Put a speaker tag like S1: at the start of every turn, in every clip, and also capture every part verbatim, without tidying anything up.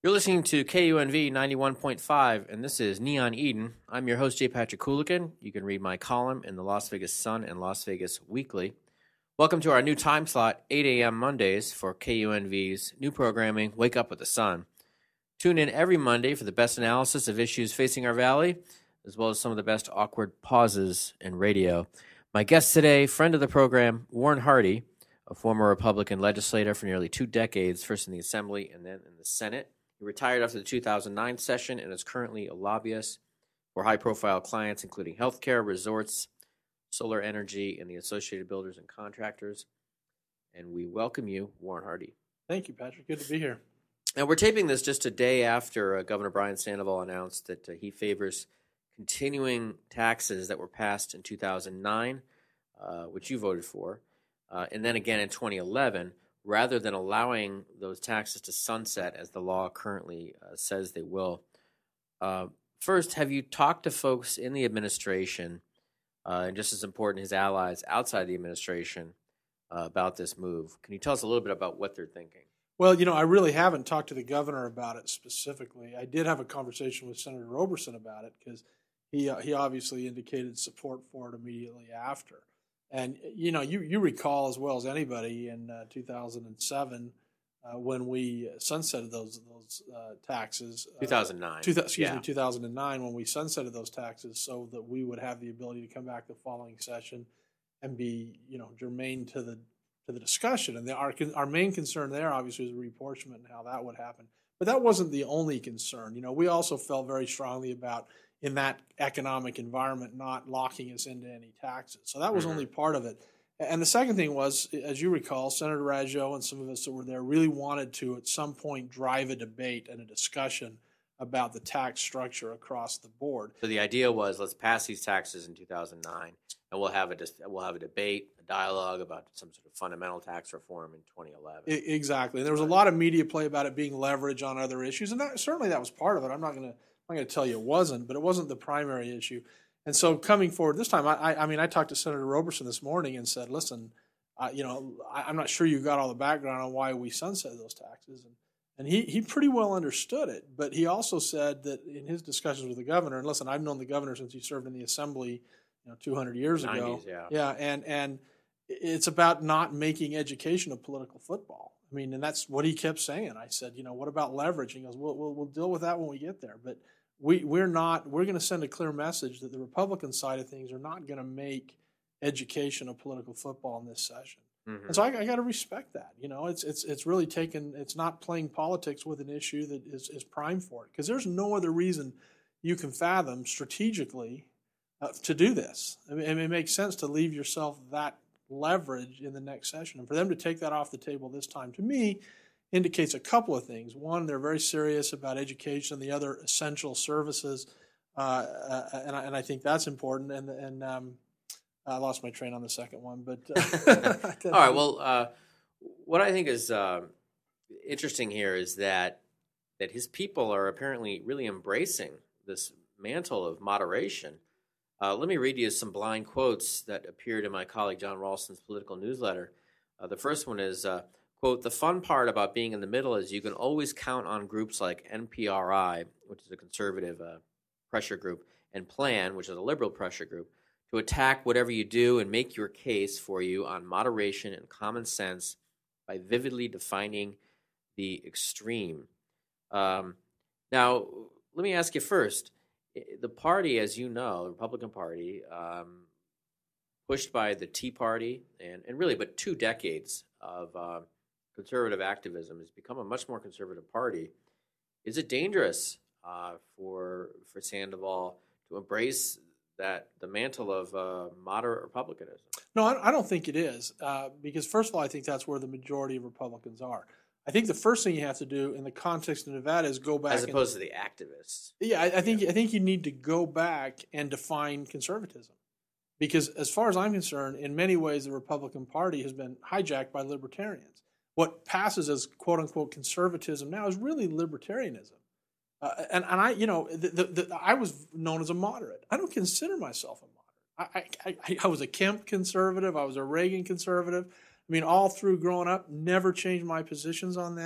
S1: You're listening to K U N V ninety-one point five, and this is Neon Eden. I'm your host, J. Patrick Coolican. You can read my column in the Las Vegas Sun and Las Vegas Weekly. Welcome to our new time slot, eight a.m. Mondays, for K U N V's new programming, Wake Up with the Sun. Tune in every Monday for the best analysis of issues facing our valley, as well as some of the best awkward pauses in radio. My guest today, friend of the program, Warren Hardie, a former Republican legislator for nearly two decades, first in the Assembly and then in the Senate. He retired after the two thousand nine session and is currently a lobbyist for high-profile clients, including healthcare, resorts, solar energy, and the associated builders and contractors. And we welcome you, Warren Hardie.
S2: Thank you, Patrick. Good to be here.
S1: And we're taping this just a day after uh, Governor Brian Sandoval announced that uh, he favors continuing taxes that were passed in two thousand nine, uh, which you voted for, uh, and then again in twenty eleven, rather than allowing those taxes to sunset as the law currently uh, says they will. Uh, first, have you talked to folks in the administration, uh, and just as important, his allies outside the administration, uh, about this move? Can you tell us a little bit about what they're thinking?
S2: Well, you know, I really haven't talked to the governor about it specifically. I did have a conversation with Senator Roberson about it because he uh, he obviously indicated support for it immediately after. And, you know, you, you recall as well as anybody in uh, two thousand seven uh, when we sunsetted those those uh, taxes.
S1: two thousand nine.
S2: Uh, two, excuse
S1: yeah.
S2: me, two thousand nine when we sunsetted those taxes so that we would have the ability to come back the following session and be, you know, germane to the to the discussion. And the, our our main concern there, obviously, was reapportionment and how that would happen. But that wasn't the only concern. You know, we also felt very strongly about, in that economic environment, not locking us into any taxes. So that was mm-hmm. only part of it. And the second thing was, as you recall, Senator Raggio and some of us that were there really wanted to, at some point, drive a debate and a discussion about the tax structure across the board.
S1: So the idea was, let's pass these taxes in two thousand nine, and we'll have a we'll have a debate, a dialogue about some sort of fundamental tax reform in twenty eleven.
S2: Exactly. And there was a lot of media play about it being leverage on other issues, and that, certainly that was part of it. I'm not going to I'm going to tell you it wasn't, but it wasn't the primary issue. And so coming forward this time, I, I mean, I talked to Senator Roberson this morning and said, listen, uh, you know, I, I'm not sure you got all the background on why we sunsetted those taxes. And, and he, he pretty well understood it. But he also said that in his discussions with the governor, and listen, I've known the governor since he served in the Assembly, you know, two hundred years ago.
S1: nineties, yeah.
S2: Yeah, and, and it's about not making education a political football. I mean, and that's what he kept saying. I said, you know, what about leverage? He goes, we'll, we'll, we'll deal with that when we get there. But We, we're not, we're going to send a clear message that the Republican side of things are not going to make education a political football in this session. Mm-hmm. And so I, I got to respect that. You know, it's, it's, it's really taken, it's not playing politics with an issue that is, is prime for it. Because there's no other reason you can fathom strategically uh, to do this. I mean, it makes sense to leave yourself that leverage in the next session. And for them to take that off the table this time, to me, indicates a couple of things. One, they're very serious about education, the other, essential services, uh, uh, and, I, and I think that's important. And, and um, I lost my train on the second one. But uh,
S1: all right, well, uh, what I think is uh, interesting here is that that his people are apparently really embracing this mantle of moderation. Uh, let me read you some blind quotes that appeared in my colleague John Ralston's political newsletter. Uh, the first one is, uh, quote, the fun part about being in the middle is you can always count on groups like N P R I, which is a conservative uh, pressure group, and PLAN, which is a liberal pressure group, to attack whatever you do and make your case for you on moderation and common sense by vividly defining the extreme. Um, now, let me ask you first. The party, as you know, the Republican Party, um, pushed by the Tea Party and, and really but two decades of uh, conservative activism, has become a much more conservative party. Is it dangerous uh, for for Sandoval to embrace that the mantle of uh, moderate republicanism?
S2: No, I, I don't think it is, uh, because first of all, I think that's where the majority of Republicans are. I think the first thing you have to do in the context of Nevada is go back,
S1: as opposed
S2: and,
S1: to the activists.
S2: Yeah, I, I think
S1: yeah.
S2: I think you need to go back and define conservatism, because as far as I'm concerned, in many ways, the Republican Party has been hijacked by libertarians. What passes as "quote unquote" conservatism now is really libertarianism. Uh, and and I, you know, the, the, the, I was known as a moderate. I don't consider myself a moderate. I, I I was a Kemp conservative. I was a Reagan conservative. I mean, all through growing up, never changed my positions on that.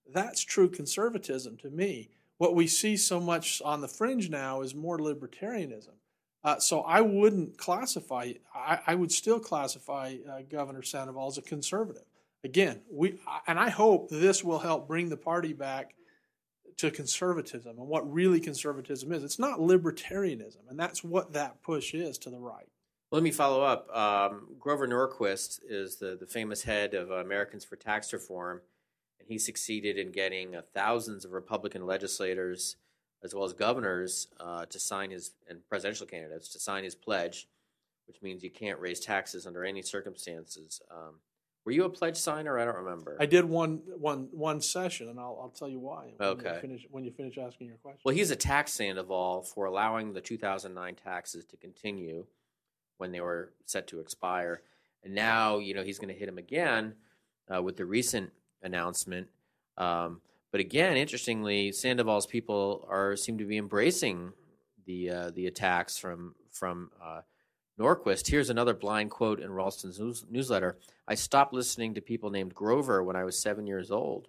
S2: That's true conservatism to me. What we see so much on the fringe now is more libertarianism. Uh, so I wouldn't classify, I, I would still classify uh, Governor Sandoval as a conservative. Again, we and I hope this will help bring the party back to conservatism and what really conservatism is. It's not libertarianism, and that's what that push is to the right.
S1: Let me follow up. Um, Grover Norquist is the, the famous head of uh, Americans for Tax Reform, and he succeeded in getting uh, thousands of Republican legislators as well as governors uh, to sign his, and presidential candidates to sign his pledge, which means you can't raise taxes under any circumstances. Um, were you a pledge signer? I don't remember.
S2: I did one one one session, and I'll I'll tell you why. When
S1: okay.
S2: You finish, when you finish asking your question.
S1: Well, he's attacked Sandoval for allowing the two thousand nine taxes to continue when they were set to expire, and now you know he's going to hit him again uh, with the recent announcement. Um, but again, interestingly, Sandoval's people are seem to be embracing the uh, the attacks from from. Uh, Norquist. Here's another blind quote in Ralston's news- newsletter. I stopped listening to people named Grover when I was seven years old.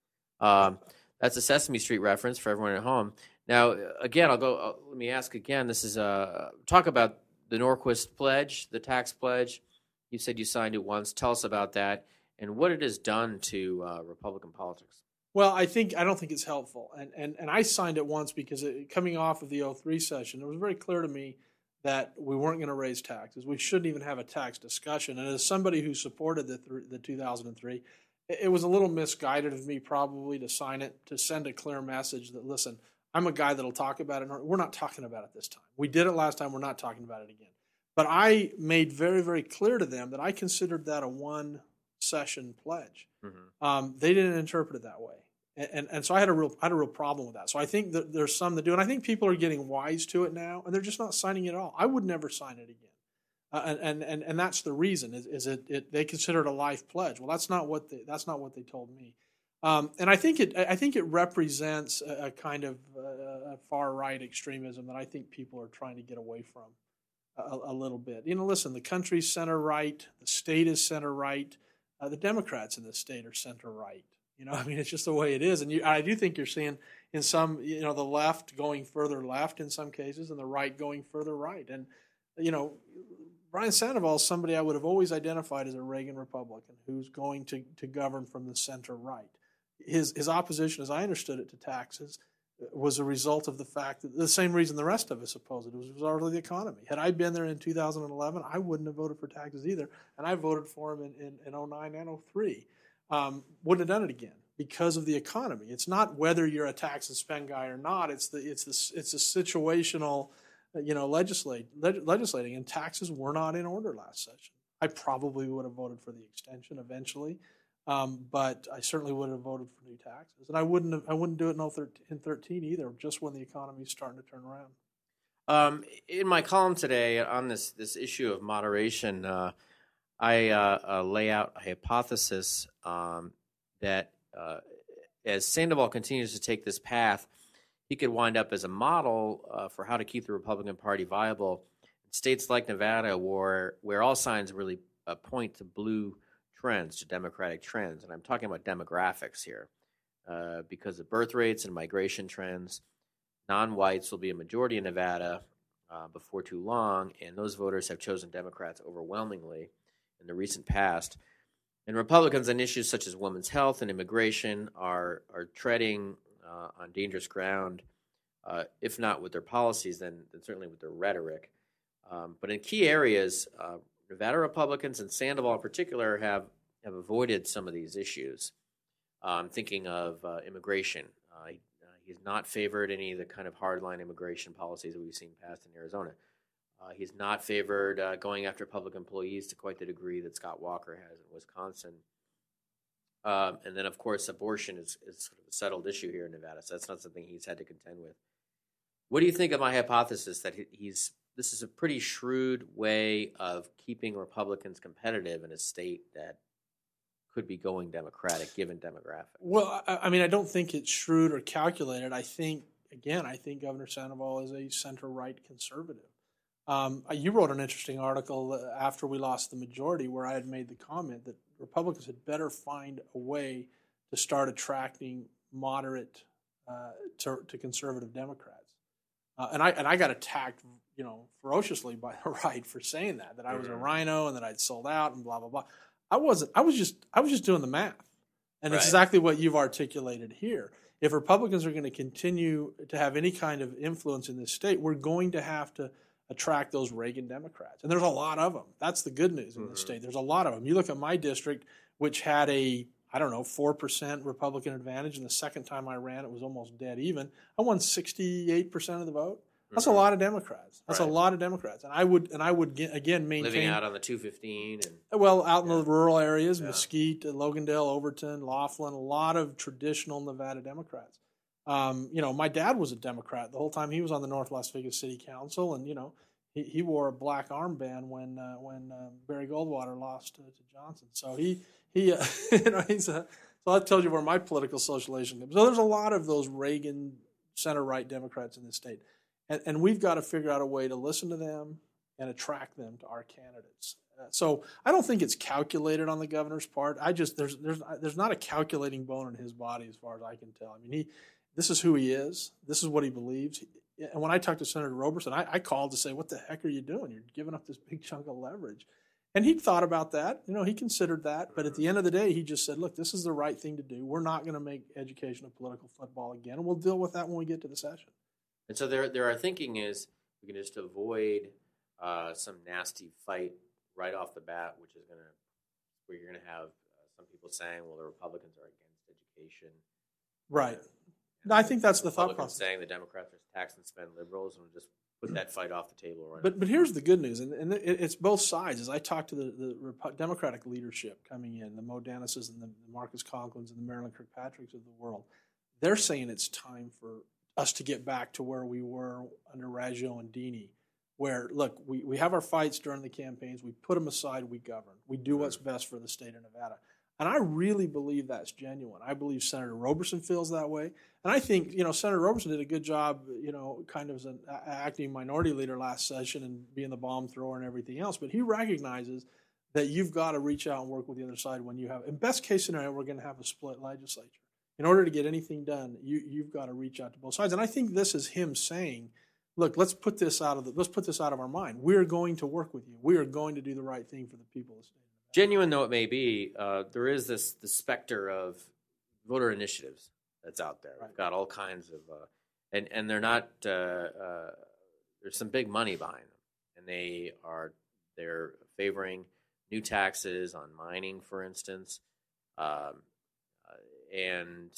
S1: Um, that's a Sesame Street reference for everyone at home. Now, again, I'll go. Uh, let me ask again. This is a talk about the Norquist pledge, the tax pledge. You said you signed it once. Tell us about that and what it has done to uh, Republican politics.
S2: Well, I think I don't think it's helpful, and and and I signed it once because it, coming off of the oh three session, it was very clear to me that we weren't going to raise taxes. We shouldn't even have a tax discussion. And as somebody who supported the th- the two thousand three, it, it was a little misguided of me probably to sign it, to send a clear message that, listen, I'm a guy that'll talk about it. We're not talking about it this time. We did it last time. We're not talking about it again. But I made very, very clear to them that I considered that a one-session pledge. Mm-hmm. Um, they didn't interpret it that way. And, and and so I had a real I had a real problem with that. So I think that there's some that do, and I think people are getting wise to it now, and they're just not signing it at all. I would never sign it again, uh, and, and and and that's the reason is, is it, it they consider it a life pledge. Well, that's not what they, that's not what they told me, um, and I think it I think it represents a, a kind of uh, a far right extremism that I think people are trying to get away from a, a little bit. You know, listen, the country's center right, the state is center right, uh, the Democrats in the state are center right. You know, I mean, it's just the way it is. And you, I do think you're seeing in some, you know, the left going further left in some cases and the right going further right. And, you know, Brian Sandoval is somebody I would have always identified as a Reagan Republican who's going to, to govern from the center right. His his opposition, as I understood it, to taxes was a result of the fact that the same reason the rest of us opposed it, it was largely the economy. Had I been there in two thousand eleven, I wouldn't have voted for taxes either. And I voted for him in, in, in oh nine and oh three. Um, wouldn't have done it again because of the economy. It's not whether you're a tax and spend guy or not. It's the it's the it's a situational, you know, legislate leg, legislating. And taxes were not in order last session. I probably would have voted for the extension eventually, um, but I certainly would have voted for new taxes. And I wouldn't have, I wouldn't do it in, in thirteen either. Just when the economy is starting to turn around.
S1: Um, in my column today on this this issue of moderation. Uh, I uh, uh, lay out a hypothesis um, that uh, as Sandoval continues to take this path, he could wind up as a model uh, for how to keep the Republican Party viable in states like Nevada, where where all signs really uh, point to blue trends, to Democratic trends. And I'm talking about demographics here. Uh, because of birth rates and migration trends, non-whites will be a majority in Nevada uh, before too long, and those voters have chosen Democrats overwhelmingly in the recent past. And Republicans on issues such as women's health and immigration are are treading uh, on dangerous ground, uh, if not with their policies, then, then certainly with their rhetoric. Um, but in key areas, uh, Nevada Republicans and Sandoval in particular have, have avoided some of these issues. I'm um, thinking of uh, immigration. Uh, he, uh, he's not favored any of the kind of hardline immigration policies that we've seen passed in Arizona. Uh, he's not favored uh, going after public employees to quite the degree that Scott Walker has in Wisconsin. Um, and then, of course, abortion is, is sort of a settled issue here in Nevada, so that's not something he's had to contend with. What do you think of my hypothesis that he's this is a pretty shrewd way of keeping Republicans competitive in a state that could be going Democratic given demographics?
S2: Well, I, I mean, I don't think it's shrewd or calculated. I think, again, I think Governor Sandoval is a center-right conservative. Um, you wrote an interesting article after we lost the majority where I had made the comment that Republicans had better find a way to start attracting moderate uh, to, to conservative Democrats. Uh, and I and I got attacked, you know, ferociously by the right for saying that that I was a rhino and that I'd sold out and blah blah blah. I wasn't. I was just I was just doing the math, and
S1: right.
S2: It's exactly what you've articulated here. If Republicans are going to continue to have any kind of influence in this state, we're going to have to attract those Reagan Democrats, and there's a lot of them. That's the good news in mm-hmm. this state. There's a lot of them. You look at my district, which had a I don't know, four percent Republican advantage. And the second time I ran, it was almost dead even. I won sixty-eight percent of the vote. That's mm-hmm. a lot of Democrats. That's right. a lot of Democrats. And I would, and I would get, again, maintain.
S1: Living out on the two fifteen. And
S2: well, out in yeah. the rural areas,
S1: yeah.
S2: Mesquite, Logandale, Overton, Laughlin, a lot of traditional Nevada Democrats. Um, you know, my dad was a Democrat the whole time he was on the North Las Vegas City Council. And, you know, he, he wore a black armband when uh, when uh, Barry Goldwater lost to, to Johnson. So he... He, uh, you know, he's a, so that tells you where my political socialization comes. So there's a lot of those Reagan center-right Democrats in this state, and, and we've got to figure out a way to listen to them and attract them to our candidates. Uh, so I don't think it's calculated on the governor's part. I just there's there's there's not a calculating bone in his body as far as I can tell. I mean, he this is who he is. This is what he believes. And when I talked to Senator Roberson, I, I called to say, "What the heck are you doing? You're giving up this big chunk of leverage." And he'd thought about that. You know, he considered that. But at the end of the day, he just said, look, this is the right thing to do. We're not going to make education a political football again. And we'll deal with that when we get to the session.
S1: And so their, their thinking is we can just avoid uh, some nasty fight right off the bat, which is going to, where you're going to have uh, some people saying, well, the Republicans are against education.
S2: Right. No, I think that's the,
S1: the
S2: thought process.
S1: Saying the Democrats are tax and spend liberals, and we'll just put that fight off the table. Right.
S2: But but here's the good news, and, and it's both sides. As I talk to the, the Democratic leadership coming in, the Mo Dennises and the Marcus Conklins and the Marilyn Kirkpatricks of the world, they're saying it's time for us to get back to where we were under Raggio and Dini, where, look, we, we have our fights during the campaigns, we put them aside, we govern. We do what's best for the state of Nevada. And I really believe that's genuine. I believe Senator Roberson feels that way. And I think, you know, Senator Roberson did a good job, you know, kind of as an acting minority leader last session and being the bomb thrower and everything else. But he recognizes that you've got to reach out and work with the other side when you have, in best case scenario, we're going to have a split legislature. In order to get anything done, you, you've got to reach out to both sides. And I think this is him saying, look, let's put this out of the, let's put this out of our mind. We're going to work with you. We are going to do the right thing for the people of the state.
S1: Genuine though it may be, uh, there is this the specter of voter initiatives that's out there.
S2: Right.
S1: We've got all kinds of, uh, and and they're not. Uh, uh, there's some big money behind them, and they are they're favoring new taxes on mining, for instance, um, uh, and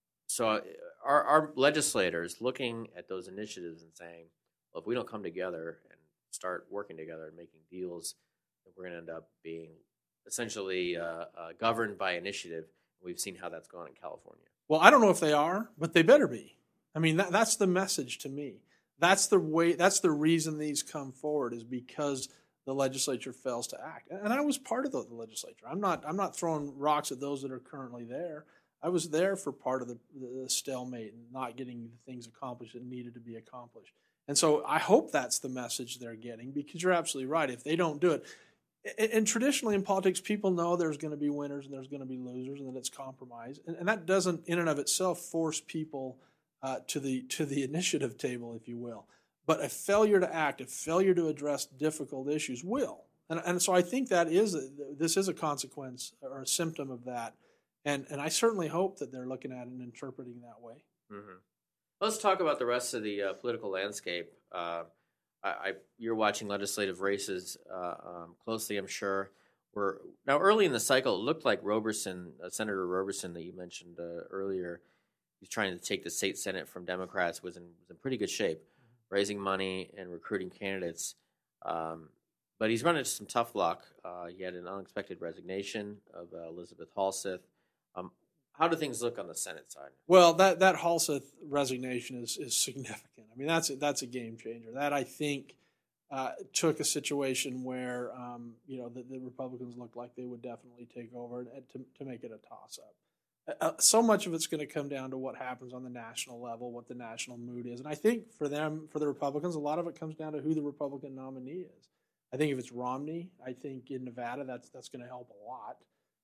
S1: so our, our legislators looking at those initiatives and saying, well, if we don't come together and start working together and making deals, we're going to end up being essentially uh, uh, governed by initiative. We've seen how that's gone in California.
S2: Well, I don't know if they are, but they better be. I mean, that, that's the message to me. That's the way. That's the reason these come forward is because the legislature fails to act. And I was part of the, the legislature. I'm not. I'm not throwing rocks at those that are currently there. I was there for part of the, the stalemate and not getting the things accomplished that needed to be accomplished. And so I hope that's the message they're getting, because you're absolutely right. If they don't do it. And traditionally in politics, people know there's going to be winners and there's going to be losers, and that it's compromise, and, and that doesn't, in and of itself, force people uh, to the to the initiative table, if you will. But a failure to act, a failure to address difficult issues, will, and and so I think that is a, this is a consequence or a symptom of that, and and I certainly hope that they're looking at it and interpreting that way.
S1: Mm-hmm. Let's talk about the rest of the uh, political landscape. Uh, I, I, you're watching legislative races uh, um, closely, I'm sure. We're, now, early in the cycle, it looked like Roberson, uh, Senator Roberson that you mentioned uh, earlier, he's trying to take the state Senate from Democrats, was in, was in pretty good shape, mm-hmm. raising money and recruiting candidates. Um, but he's run into some tough luck. Uh, he had an unexpected resignation of uh, Elizabeth Halseth. Um, How do things look on the Senate side?
S2: Well, that, that Halseth resignation is, is significant. I mean, that's a, that's a game changer. That, I think, uh, took a situation where, um, you know, the, the Republicans looked like they would definitely take over and, and to, to make it a toss-up. Uh, so much of it's going to come down to what happens on the national level, what the national mood is. And I think for them, for the Republicans, a lot of it comes down to who the Republican nominee is. I think if it's Romney, I think in Nevada that's that's going to help a lot.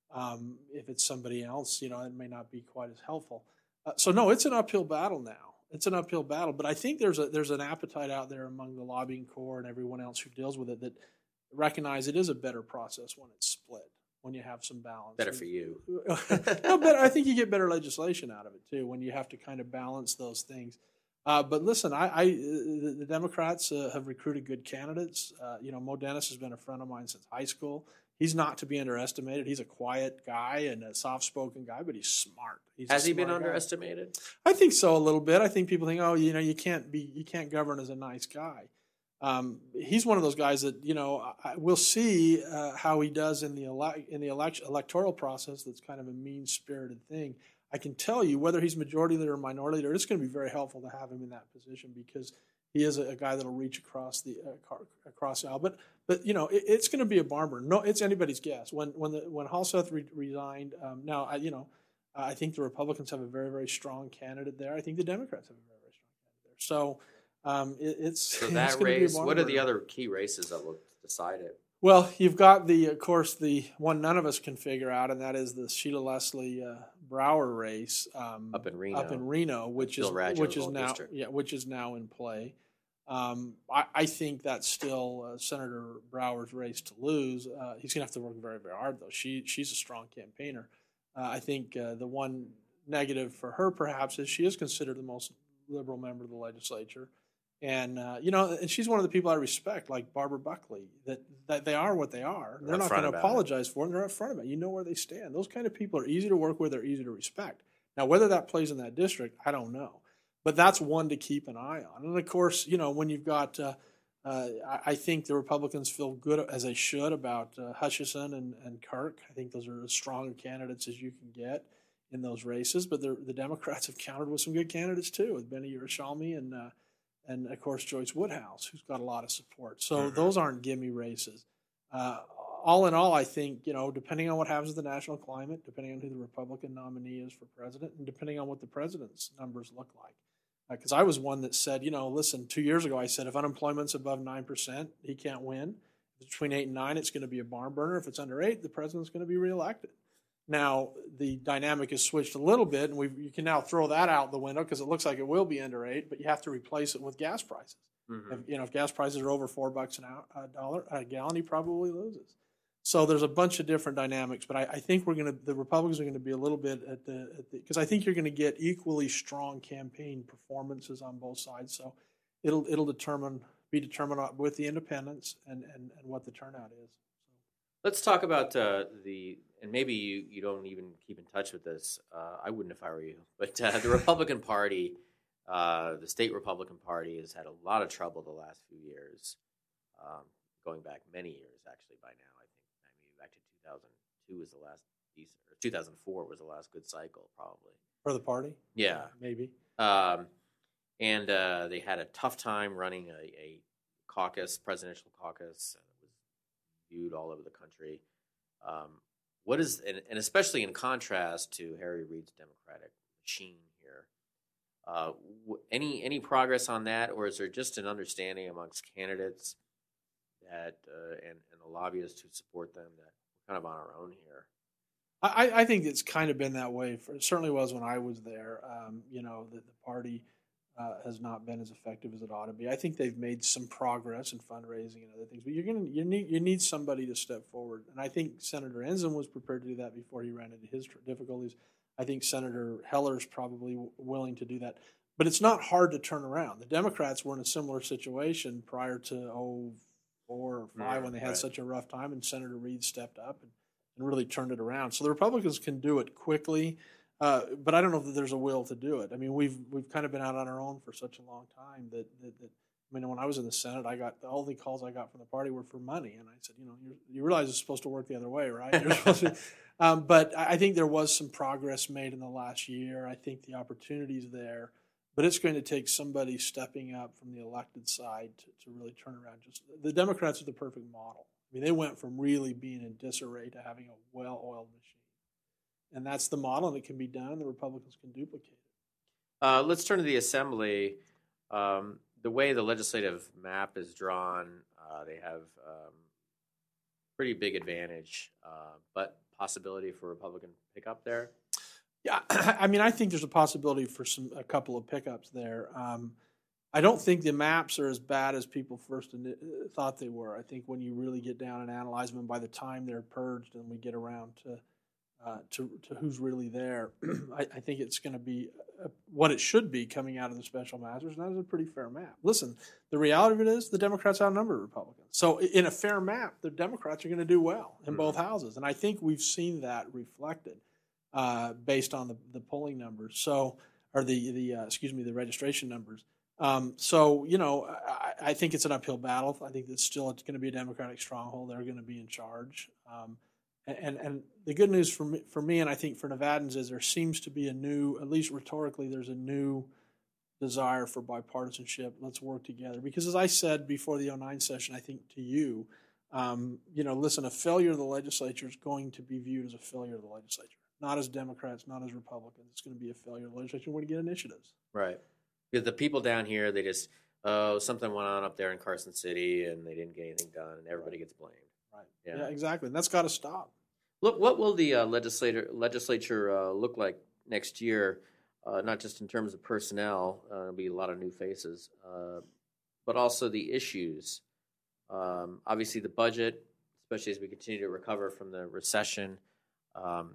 S2: Um, if it's somebody else, you know, it may not be quite as helpful. Uh, so no, it's an uphill battle now. It's an uphill battle, but I think there's a there's an appetite out there among the lobbying corps and everyone else who deals with it that recognize it is a better process when it's split, when you have some balance.
S1: Better for you.
S2: No, better. I think you get better legislation out of it too when you have to kind of balance those things. Uh, but listen, I, I the, the Democrats uh, have recruited good candidates. Uh, you know, Mo Dennis has been a friend of mine since high school. He's not to be underestimated. He's a quiet guy and a soft-spoken guy, but he's smart. He's
S1: Has he been
S2: guy.
S1: underestimated?
S2: I think so a little bit. I think people think, oh, you know, you can't be, you can't govern as a nice guy. Um, he's one of those guys that, you know, I, we'll see uh, how he does in the ele- in the election electoral process. That's kind of a mean-spirited thing. I can tell you whether he's majority leader or minority leader, it's going to be very helpful to have him in that position because he is a, a guy that'll reach across the uh, car, across the aisle. But but you know it, it's going to be a barn burner. No, it's anybody's guess. When when the when Halseth re- resigned, um, now I you know uh, I think the Republicans have a very very strong candidate there. I think the Democrats have a very very strong candidate there. So um, it, it's
S1: so
S2: it's
S1: that
S2: gonna
S1: race.
S2: be a barn
S1: What are
S2: burner.
S1: the other key races that will decide it?
S2: Well, you've got the, of course, the one none of us can figure out, and that is the Sheila Leslie uh, Brower race um,
S1: Up in Reno.
S2: Up in Reno, which is
S1: Bill Raggio's
S2: which is
S1: old
S2: now
S1: district.
S2: yeah, which is now in play. Um, I, I think that's still uh, Senator Brower's race to lose. Uh, he's going to have to work very very hard though. She she's a strong campaigner. Uh, I think uh, the one negative for her perhaps is she is considered the most liberal member of the legislature. And, uh, you know, and she's one of the people I respect, like Barbara Buckley, that, that they are what they are. They're, they're not going to apologize it. for it, and they're up front of it. You know where they stand. Those kind of people are easy to work with, they're easy to respect. Now, whether that plays in that district, I don't know. But that's one to keep an eye on. And, of course, you know, when you've got uh, uh, I, I think the Republicans feel good, as they should, about uh, Hutchison and, and Kirk. I think those are as strong candidates as you can get in those races. But the Democrats have countered with some good candidates, too, with Benny Urichalmi and uh, and, of course, Joyce Woodhouse, who's got a lot of support. So mm-hmm. those aren't gimme races. Uh, all in all, I think, you know, depending on what happens with the national climate, depending on who the Republican nominee is for president, and depending on what the president's numbers look like. Because uh, I was one that said, you know, listen, two years ago I said if unemployment's above nine percent, he can't win. If it's between eight and nine, it's going to be a barn burner. If it's under eight, the president's going to be reelected. Now, the dynamic has switched a little bit, and we you can now throw that out the window because it looks like it will be under eight, but you have to replace it with gas prices. Mm-hmm. If, you know, if gas prices are over four bucks an hour, a dollar a gallon, he probably loses. So there's a bunch of different dynamics, but I, I think we're going to the Republicans are going to be a little bit at the because I think you're going to get equally strong campaign performances on both sides. So it'll it'll determine be determined with the independents and, and, and what the turnout is.
S1: Let's talk about uh, the, and maybe you, you don't even keep in touch with this. Uh, I wouldn't if I were you. But uh, the Republican Party, uh, the state Republican Party has had a lot of trouble the last few years, um, going back many years actually by now. I think maybe back to two thousand two was the last decent, or two thousand four was the last good cycle probably.
S2: For the party?
S1: Yeah.
S2: yeah maybe.
S1: Um, and uh, they had a tough time running a, a caucus, presidential caucus. Viewed all over the country. Um, what is, and, and especially in contrast to Harry Reid's Democratic machine here, uh, w- any any progress on that, or is there just an understanding amongst candidates that uh, and, and the lobbyists who support them that we're kind of on our own here?
S2: I, I think it's kind of been that way. For, it certainly was when I was there. Um, you know, the, the party Uh, has not been as effective as it ought to be. I think they've made some progress in fundraising and other things, but you're gonna you need you need somebody to step forward. And I think Senator Ensign was prepared to do that before he ran into his difficulties. I think Senator Heller's probably w- willing to do that, but it's not hard to turn around. The Democrats were in a similar situation prior to oh four or five yeah, when they had right. such a rough time, and Senator Reid stepped up and, and really turned it around. So the Republicans can do it quickly. Uh, but I don't know that there's a will to do it. I mean, we've we've kind of been out on our own for such a long time that, that, that I mean, when I was in the Senate, I got the only calls I got from the party were for money, and I said, you know, you're, you realize it's supposed to work the other way, right? You're supposed to, um, but I think there was some progress made in the last year. I think the opportunity's there, but it's going to take somebody stepping up from the elected side to, to really turn around. Just the Democrats are the perfect model. I mean, they went from really being in disarray to having a well-oiled machine. And that's the model, and it can be done. The Republicans can duplicate it.
S1: Uh, let's turn to the Assembly. Um, the way the legislative map is drawn, uh, they have um, pretty big advantage, uh, but possibility for Republican pickup there?
S2: Yeah, I mean, I think there's a possibility for some a couple of pickups there. Um, I don't think the maps are as bad as people first thought they were. I think when you really get down and analyze them, by the time they're purged and we get around to uh, to, to who's really there, I, I think it's going to be a, what it should be coming out of the special masters, and that is a pretty fair map. Listen, the reality of it is the Democrats outnumber Republicans. So in a fair map, the Democrats are going to do well in mm-hmm. both houses, and I think we've seen that reflected uh, based on the, the polling numbers. So, or the the uh, excuse me, the registration numbers. Um, so, you know, I, I think it's an uphill battle. I think that still it's going to be a Democratic stronghold. They're going to be in charge. Um, and, and the good news for me, for me and I think for Nevadans is there seems to be a new, at least rhetorically, there's a new desire for bipartisanship. Let's work together. Because as I said before the oh nine session, I think to you, um, you know, listen, a failure of the legislature is going to be viewed as a failure of the legislature. Not as Democrats, not as Republicans. It's going to be a failure of the legislature. We're going to get initiatives.
S1: Right. Because the people down here, they just, oh, something went on up there in Carson City, and they didn't get anything done, and everybody gets blamed.
S2: Right. Yeah, yeah exactly. And that's got to stop.
S1: Look, what will the uh, legislator legislature uh, look like next year? Uh, not just in terms of personnel, uh, there'll be a lot of new faces, uh, but also the issues. Um, obviously, the budget, especially as we continue to recover from the recession, um,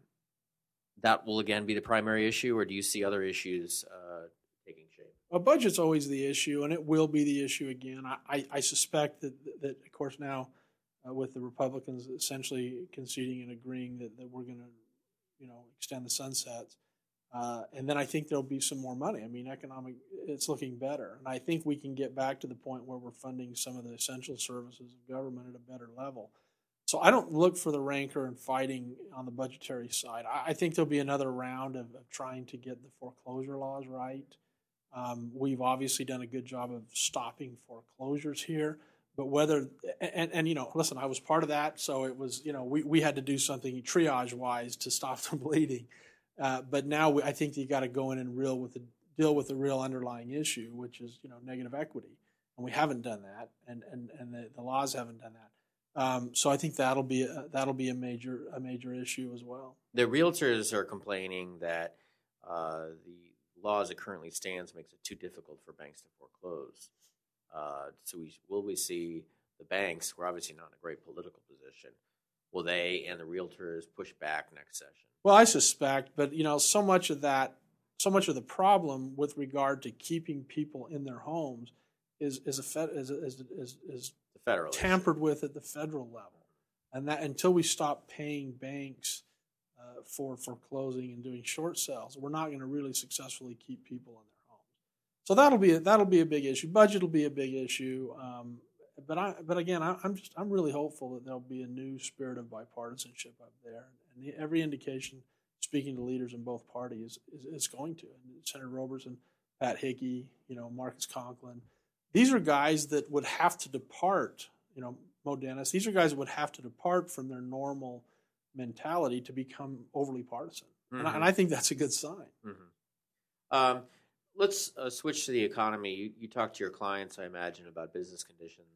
S1: that will again be the primary issue, or do you see other issues uh, taking shape?
S2: Well, budget's always the issue, and it will be the issue again. I, I, I suspect that, that, of course, now uh, with the Republicans essentially conceding and agreeing that, that we're going to, you know, extend the sunsets, uh, and then I think there'll be some more money. I mean, economic, it's looking better, and I think we can get back to the point where we're funding some of the essential services of government at a better level. So I don't look for the rancor and fighting on the budgetary side. I, I think there'll be another round of, of trying to get the foreclosure laws right. Um, we've obviously done a good job of stopping foreclosures here, but whether and, and you know, listen, I was part of that, so it was you know we, we had to do something triage wise to stop the bleeding. Uh, but now we, I think you got to go in and real with the deal with the real underlying issue, which is you know negative equity, and we haven't done that, and and and the, the laws haven't done that. Um, so I think that'll be a, that'll be a major a major issue as well.
S1: The realtors are complaining that uh, the law as it currently stands makes it too difficult for banks to foreclose. Uh, so we, will we see the banks, we're obviously not in a great political position, will they and the realtors push back next session?
S2: Well, I suspect, but you know, so much of that, so much of the problem with regard to keeping people in their homes is is a fed, is is is, is
S1: the federal
S2: tampered
S1: issue.
S2: with at the federal level, and that until we stop paying banks uh, for foreclosing and doing short sales, we're not going to really successfully keep people in their homes. So that'll be a, that'll be a big issue. Budget will be a big issue, um, but I but again, I, I'm just I'm really hopeful that there'll be a new spirit of bipartisanship up there, and the, every indication, speaking to leaders in both parties, is, is, is going to. And Senator Robertson, Pat Hickey, you know, Marcus Conklin. These are guys that would have to depart, you know, Mo Dennis. These are guys that would have to depart from their normal mentality to become overly partisan. Mm-hmm. And, I, and I think that's a good sign.
S1: Mm-hmm. Um, let's uh, switch to the economy. You, you talk to your clients, I imagine, about business conditions,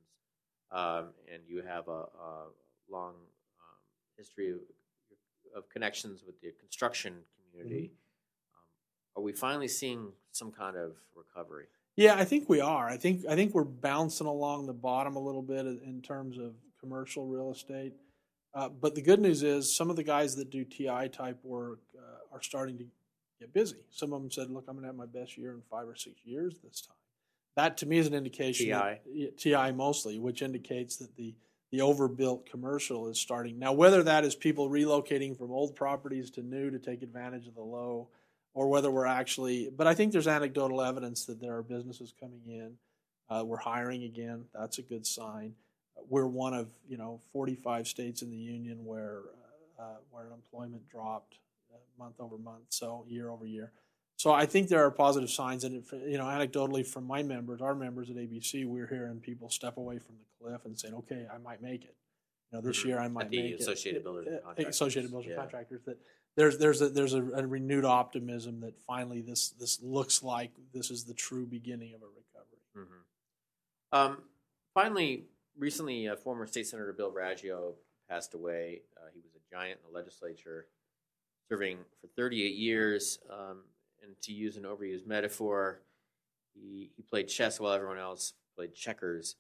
S1: um, and you have a, a long um, history of, of connections with the construction community. Mm-hmm. Um, are we finally seeing some kind of recovery?
S2: Yeah, I think we are. I think I think we're bouncing along the bottom a little bit in terms of commercial real estate. Uh, but the good news is some of the guys that do T I type work uh, are starting to get busy. Some of them said, look, I'm going to have my best year in five or six years this time. That to me is an indication.
S1: T I?
S2: That, T I mostly, which indicates that the, the overbuilt commercial is starting. Now, whether that is people relocating from old properties to new to take advantage of the low, or whether we're actually, but I think there's anecdotal evidence that there are businesses coming in. Uh, we're hiring again. That's a good sign. We're one of, you know, forty-five states in the union where uh, where unemployment dropped uh, month over month, so year over year. So I think there are positive signs, and you know, anecdotally from my members, our members at A B C, we're hearing people step away from the cliff and saying, "Okay, I might make it. You know, this
S1: mm-hmm.
S2: year I might
S1: at the
S2: make
S1: Associated
S2: it."
S1: Builders and Contractors.
S2: Associated Builders and
S1: yeah.
S2: Contractors. That there's there's a there's a, a renewed optimism that finally this this looks like this is the true beginning of a recovery.
S1: Mm-hmm. Um, finally. Recently, uh, former State Senator Bill Raggio passed away. Uh, he was a giant in the legislature, serving for thirty-eight years. Um, and to use an overused metaphor, he, he played chess while everyone else played checkers.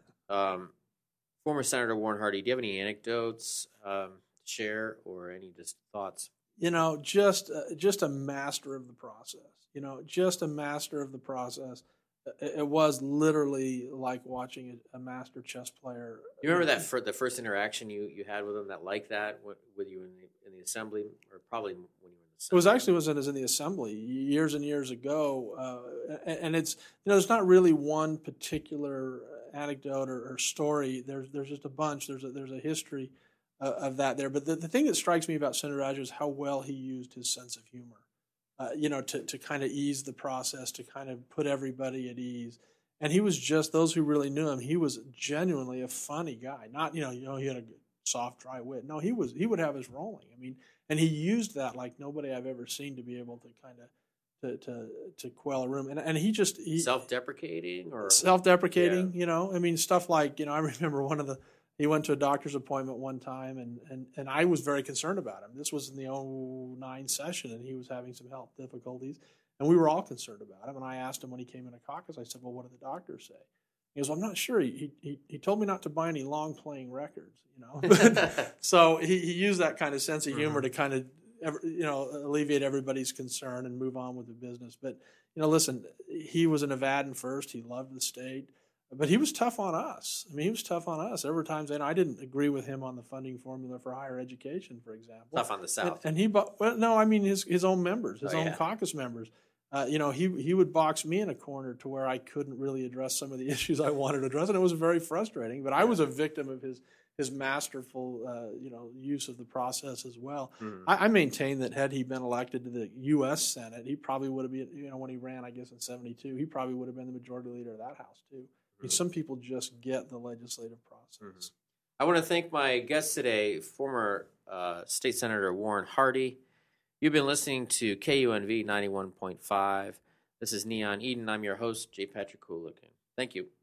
S1: Um, former Senator Warren Hardie, do you have any anecdotes um, to share or any just thoughts?
S2: You know, just uh, just a master of the process. You know, just a master of the process. It, it was literally like watching a, a master chess player.
S1: You remember that for the first interaction you, you had with him that like that with, with you in the in the assembly, or probably when you were in the Senate?
S2: It was actually was in, was in the assembly years and years ago, uh, and, and it's you know there's not really one particular anecdote or, or story. There's there's just a bunch. There's a, there's a history uh, of that there. But the, the thing that strikes me about Senator Rogers is how well he used his sense of humor. Uh, you know, to, to kind of ease the process, to kind of put everybody at ease. And he was just, those who really knew him, he was genuinely a funny guy. Not, you know, you know, he had a soft, dry wit. No, he was, he would have his rolling. I mean, and he used that like nobody I've ever seen to be able to kind of, to, to, to quell a room. And, and he just, he,
S1: self-deprecating or
S2: self-deprecating,
S1: yeah.
S2: you know, I mean, stuff like, you know, I remember one of the, he went to a doctor's appointment one time, and, and, and I was very concerned about him. This was in the oh nine session, and he was having some health difficulties, and we were all concerned about him. And I asked him when he came into caucus, I said, well, what did the doctor say? He goes, well, I'm not sure. He, he, he told me not to buy any long-playing records, you know. So he, he used that kind of sense of humor mm-hmm. to kind of, you know, alleviate everybody's concern and move on with the business. But, you know, listen, he was a Nevadan first. He loved the state. But he was tough on us. I mean, he was tough on us. Every time, and I didn't agree with him on the funding formula for higher education, for example.
S1: Tough on the South.
S2: And, and he, well, no, I mean his his own members, his
S1: oh,
S2: own
S1: yeah.
S2: caucus members. Uh, you know, he he would box me in a corner to where I couldn't really address some of the issues I wanted to address, and it was very frustrating. But I was a victim of his his masterful, uh, you know, use of the process as well. Mm. I, I maintain that had he been elected to the U S Senate, he probably would have been, you know, when he ran, I guess in seventy-two, he probably would have been the majority leader of that house too. I mean, some people just get the legislative process.
S1: Mm-hmm. I want to thank my guest today, former uh, State Senator Warren Hardie. You've been listening to K U N V ninety-one point five. This is Neon Eden. I'm your host, J. Patrick Coolican. Thank you.